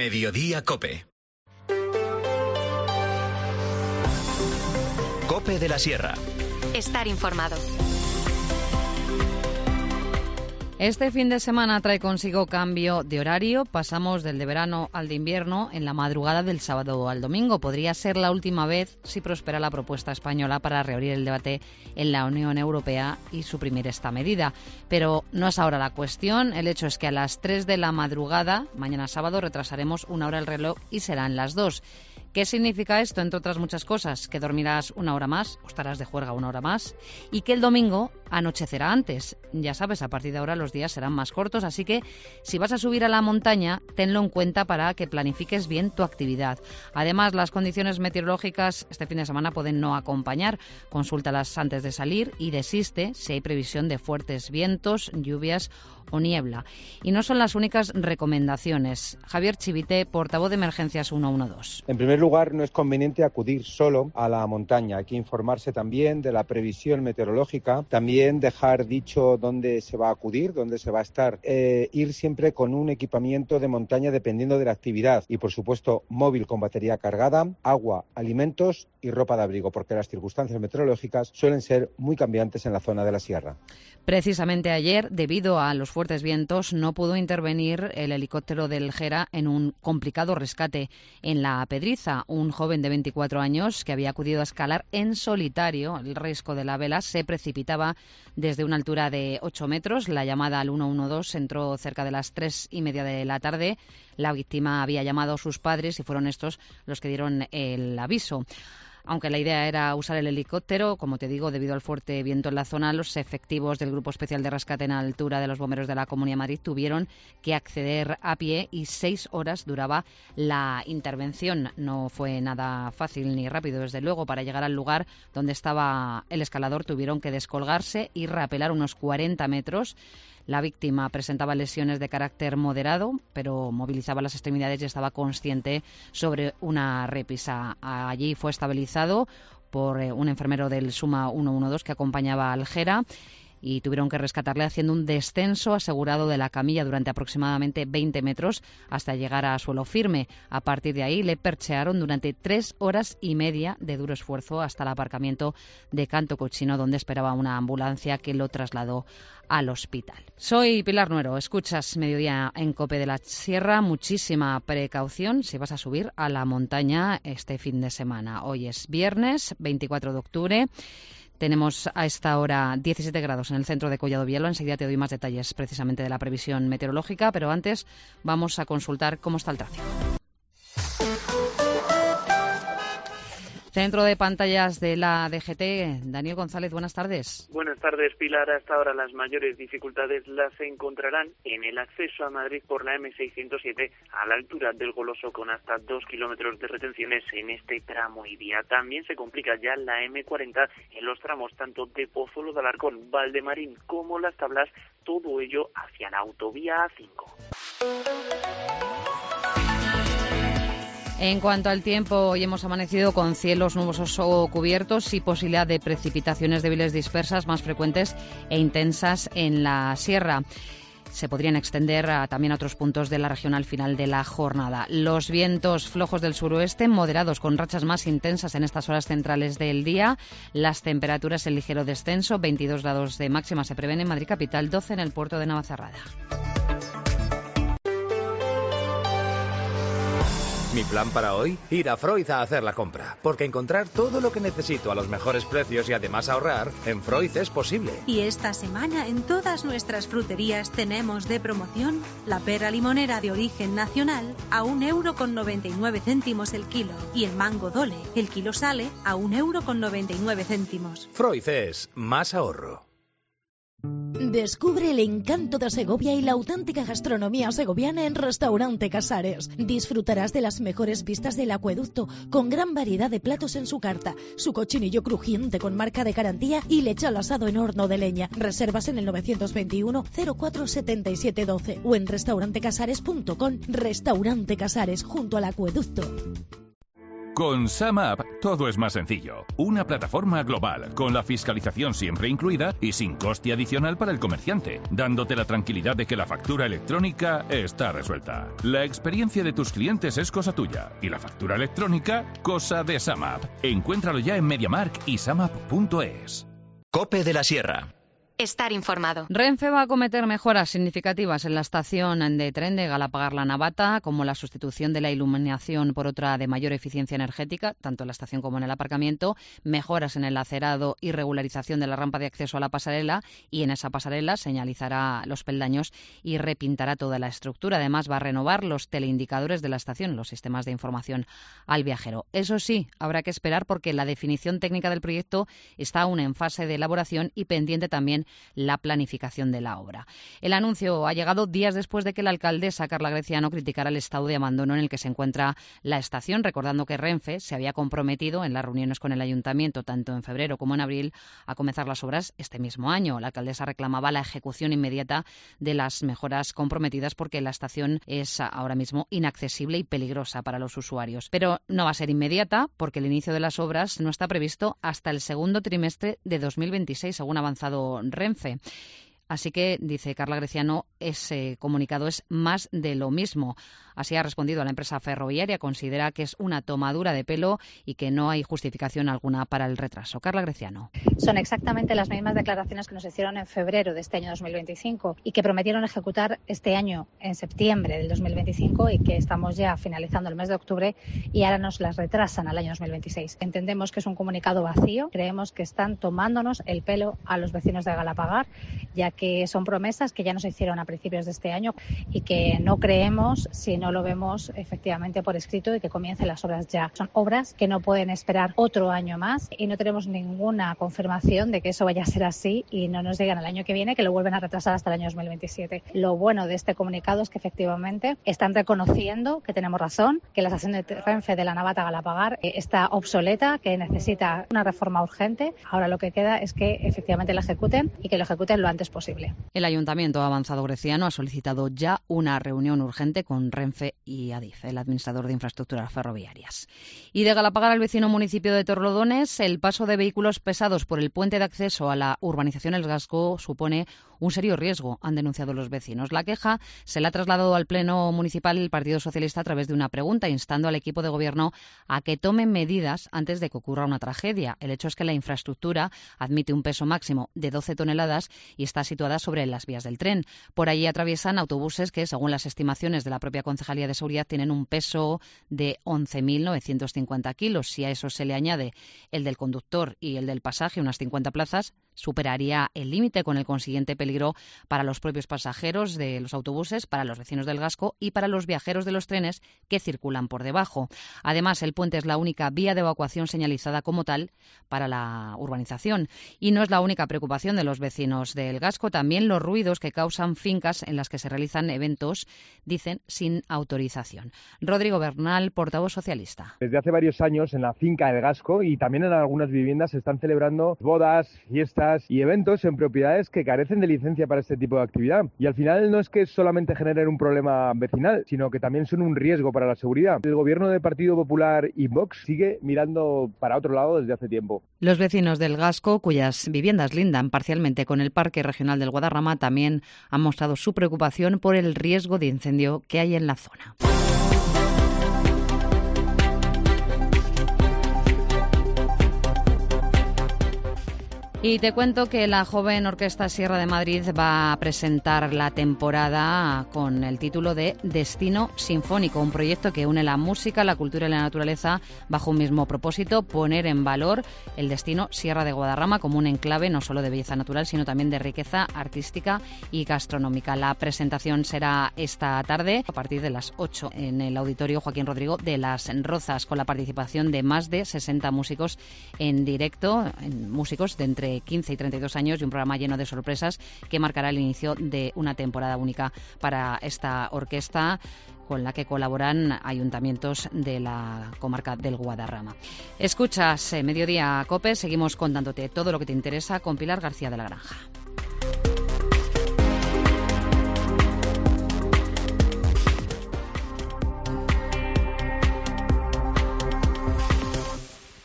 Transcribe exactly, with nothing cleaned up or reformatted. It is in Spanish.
Mediodía Cope. Cope de la Sierra. Estar informado. Este fin de semana trae consigo cambio de horario. Pasamos del de verano al de invierno en la madrugada del sábado al domingo. Podría ser la última vez si prospera la propuesta española para reabrir el debate en la Unión Europea y suprimir esta medida. Pero no es ahora la cuestión. El hecho es que a las tres de la madrugada, mañana sábado, retrasaremos una hora el reloj y serán las dos. ¿Qué significa esto? Entre otras muchas cosas, que dormirás una hora más, o estarás de juerga una hora más, y que el domingo anochecerá antes. Ya sabes, a partir de ahora los días serán más cortos, así que si vas a subir a la montaña, tenlo en cuenta para que planifiques bien tu actividad. Además, las condiciones meteorológicas este fin de semana pueden no acompañar. Consúltalas antes de salir y desiste si hay previsión de fuertes vientos, lluvias o niebla. Y no son las únicas recomendaciones. Javier Chivite, portavoz de Emergencias ciento doce. En primer lugar, no es conveniente acudir solo a la montaña. Hay que informarse también de la previsión meteorológica, también dejar dicho dónde se va a acudir, dónde se va a estar. Eh, ir siempre con un equipamiento de montaña dependiendo de la actividad y, por supuesto, móvil con batería cargada, agua, alimentos y ropa de abrigo, porque las circunstancias meteorológicas suelen ser muy cambiantes en la zona de la sierra. Precisamente ayer, debido a los fuertes vientos, no pudo intervenir el helicóptero del Gera en un complicado rescate en la Pedriza. Un joven de veinticuatro años que había acudido a escalar en solitario el risco de la vela se precipitaba desde una altura de ocho metros. La llamada al ciento doce entró cerca de las tres y media de la tarde. La víctima había llamado a sus padres y fueron estos los que dieron el aviso. Aunque la idea era usar el helicóptero, como te digo, debido al fuerte viento en la zona, los efectivos del Grupo Especial de Rescate en Altura de los Bomberos de la Comunidad de Madrid tuvieron que acceder a pie y seis horas duraba la intervención. No fue nada fácil ni rápido, desde luego. Para llegar al lugar donde estaba el escalador tuvieron que descolgarse y rapelar unos cuarenta metros. La víctima presentaba lesiones de carácter moderado, pero movilizaba las extremidades y estaba consciente sobre una repisa. Allí fue estabilizado por un enfermero del SUMA ciento doce que acompañaba al Gera y tuvieron que rescatarle haciendo un descenso asegurado de la camilla durante aproximadamente veinte metros hasta llegar a suelo firme. A partir de ahí le perchearon durante tres horas y media de duro esfuerzo hasta el aparcamiento de Canto Cochino, donde esperaba una ambulancia que lo trasladó al hospital. Soy Pilar Nuero, escuchas Mediodía en Cope de la Sierra. Muchísima precaución si vas a subir a la montaña este fin de semana. Hoy es viernes veinticuatro de octubre. Tenemos a esta hora diecisiete grados en el centro de Collado Villalba. Enseguida te doy más detalles precisamente de la previsión meteorológica, pero antes vamos a consultar cómo está el tráfico. Centro de pantallas de la D G T, Daniel González, buenas tardes. Buenas tardes, Pilar. Hasta ahora las mayores dificultades las encontrarán en el acceso a Madrid por la eme seiscientos siete a la altura del Goloso, con hasta dos kilómetros de retenciones en este tramo y vía. También se complica ya la eme cuarenta en los tramos tanto de Pozuelo de Alarcón, Valdemarín como Las Tablas, todo ello hacia la autovía A cinco. En cuanto al tiempo, hoy hemos amanecido con cielos nubosos o cubiertos y posibilidad de precipitaciones débiles dispersas más frecuentes e intensas en la sierra. Se podrían extender a, también a otros puntos de la región al final de la jornada. Los vientos flojos del suroeste, moderados con rachas más intensas en estas horas centrales del día. Las temperaturas en ligero descenso, veintidós grados de máxima se prevén en Madrid capital, doce en el puerto de Navacerrada. Mi plan para hoy, ir a Freud a hacer la compra, porque encontrar todo lo que necesito a los mejores precios y además ahorrar, en Freud es posible. Y esta semana en todas nuestras fruterías tenemos de promoción la pera limonera de origen nacional a un euro con noventa y nueve céntimos el kilo y el mango dole, el kilo sale a un euro con noventa y nueve céntimos. Freud es más ahorro. Descubre el encanto de Segovia y la auténtica gastronomía segoviana en Restaurante Casares. Disfrutarás de las mejores vistas del acueducto, con gran variedad de platos en su carta, su cochinillo crujiente con marca de garantía y lechal asado en horno de leña. Reservas en el novecientos veintiuno cero cuatro setenta y siete doce o en restaurante casares punto com. Restaurante Casares, junto al acueducto. Con SumUp todo es más sencillo. Una plataforma global, con la fiscalización siempre incluida y sin coste adicional para el comerciante, dándote la tranquilidad de que la factura electrónica está resuelta. La experiencia de tus clientes es cosa tuya y la factura electrónica, cosa de SumUp. Encuéntralo ya en MediaMarkt y sumup punto es. COPE de la Sierra. Estar informado. Renfe va a acometer mejoras significativas en la estación de tren de Galapagar-La Navata, como la sustitución de la iluminación por otra de mayor eficiencia energética, tanto en la estación como en el aparcamiento, mejoras en el acerado y regularización de la rampa de acceso a la pasarela, y en esa pasarela señalizará los peldaños y repintará toda la estructura. Además, va a renovar los teleindicadores de la estación, los sistemas de información al viajero. Eso sí, habrá que esperar porque la definición técnica del proyecto está aún en fase de elaboración y pendiente también la planificación de la obra. El anuncio ha llegado días después de que la alcaldesa Carla Greciano criticara el estado de abandono en el que se encuentra la estación, recordando que Renfe se había comprometido en las reuniones con el ayuntamiento, tanto en febrero como en abril, a comenzar las obras este mismo año. La alcaldesa reclamaba la ejecución inmediata de las mejoras comprometidas porque la estación es ahora mismo inaccesible y peligrosa para los usuarios. Pero no va a ser inmediata porque el inicio de las obras no está previsto hasta el segundo trimestre de dos mil veintiséis, según ha avanzado Renfe. Así que, dice Carla Greciano, ese comunicado es más de lo mismo. Así ha respondido a la empresa ferroviaria. Considera que es una tomadura de pelo y que no hay justificación alguna para el retraso. Carla Greciano. Son exactamente las mismas declaraciones que nos hicieron en febrero de este año dos mil veinticinco y que prometieron ejecutar este año en septiembre del dos mil veinticinco y que estamos ya finalizando el mes de octubre y ahora nos las retrasan al año dos mil veintiséis. Entendemos que es un comunicado vacío. Creemos que están tomándonos el pelo a los vecinos de Galapagar, ya que son promesas que ya nos hicieron a principios de este año y que no creemos si no lo vemos efectivamente por escrito y que comiencen las obras ya. Son obras que no pueden esperar otro año más y no tenemos ninguna confirmación de que eso vaya a ser así y no nos digan el año que viene que lo vuelven a retrasar hasta el año dos mil veintisiete. Lo bueno de este comunicado es que efectivamente están reconociendo que tenemos razón, que la estación de Renfe de la Navata a Galapagar está obsoleta, que necesita una reforma urgente. Ahora lo que queda es que efectivamente la ejecuten y que lo ejecuten lo antes posible. El Ayuntamiento ha avanzado Greciano ha solicitado ya una reunión urgente con Renfe y Adif, el administrador de infraestructuras ferroviarias. Y de Galapagar al vecino municipio de Torrelodones, el paso de vehículos pesados por el puente de acceso a la urbanización El Gasco supone un serio riesgo, han denunciado los vecinos. La queja se la ha trasladado al Pleno Municipal el Partido Socialista a través de una pregunta, instando al equipo de gobierno a que tome medidas antes de que ocurra una tragedia. El hecho es que la infraestructura admite un peso máximo de doce toneladas y está situada sobre las vías del tren. Por allí atraviesan autobuses que, según las estimaciones de la propia Concejalía de Seguridad, tienen un peso de once mil novecientos cincuenta kilos. Si a eso se le añade el del conductor y el del pasaje, unas cincuenta plazas, superaría el límite, con el consiguiente peligro para los propios pasajeros de los autobuses, para los vecinos del Gasco y para los viajeros de los trenes que circulan por debajo. Además, el puente es la única vía de evacuación señalizada como tal para la urbanización. Y no es la única preocupación de los vecinos del Gasco, también los ruidos que causan fincas en las que se realizan eventos, dicen, sin autorización. Rodrigo Bernal, portavoz socialista. Desde hace varios años en la finca del Gasco y también en algunas viviendas se están celebrando bodas, fiestas y eventos en propiedades que carecen de licencia para este tipo de actividad. Y al final no es que solamente generen un problema vecinal, sino que también son un riesgo para la seguridad. El gobierno del Partido Popular y Vox sigue mirando para otro lado desde hace tiempo. Los vecinos del Gasco, cuyas viviendas lindan parcialmente con el Parque Regional del Guadarrama, también han mostrado su preocupación por el riesgo de incendio que hay en la zona. Y te cuento que la joven Orquesta Sierra de Madrid va a presentar la temporada con el título de Destino Sinfónico, un proyecto que une la música, la cultura y la naturaleza bajo un mismo propósito: poner en valor el destino Sierra de Guadarrama como un enclave no solo de belleza natural, sino también de riqueza artística y gastronómica. La presentación será esta tarde a partir de las ocho en el Auditorio Joaquín Rodrigo de Las Rozas, con la participación de más de sesenta músicos en directo, en músicos de entre quince y treinta y dos años, y un programa lleno de sorpresas que marcará el inicio de una temporada única para esta orquesta, con la que colaboran ayuntamientos de la comarca del Guadarrama. Escuchas eh, Mediodía COPE, seguimos contándote todo lo que te interesa con Pilar García de la Granja.